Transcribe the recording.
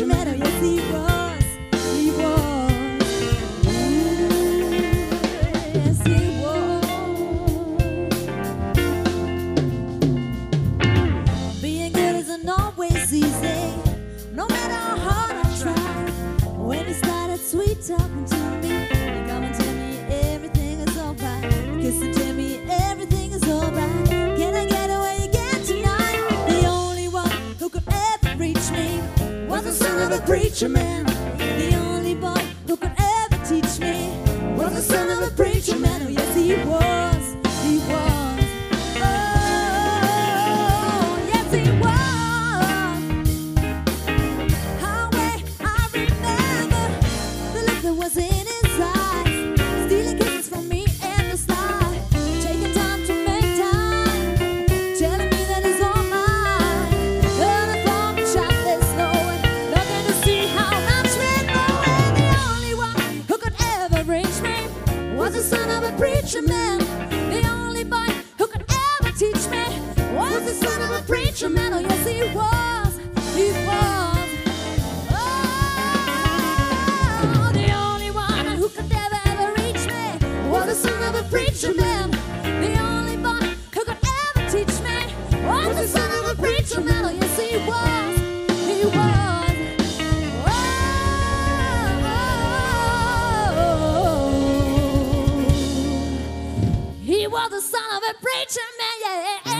preacher man. Oh, yes, he was. He was. Ooh, yes, he was. Being good isn't always easy, no matter how hard I try. When he started sweet talking to me, he come and tell me everything is alright. Kiss and tell me everything is alright. Can I get away again tonight? The only one who could ever reach me was the son of a preacher man. The only boy who could ever teach me was the son of a preacher man. Oh, yes, he was. He was. Oh, yes, he was. How well I remember the look that was in his eyes, stealing kisses from me and the sky, taking time to make time, telling me that he's all mine. Gonna fall and shot this slow and looking to see how much we're going. The only one who could ever reach me was the son of a preacher man. The only boy who could ever teach me was the son of a preacher man. Oh, yes, he was. He was. Oh, the only one who could ever reach me was the son of a preacher man. The only boy who could ever teach me was the son of a preacher man. Oh, yes, he was. He was. Oh, he was the son of a preacher man. Yeah.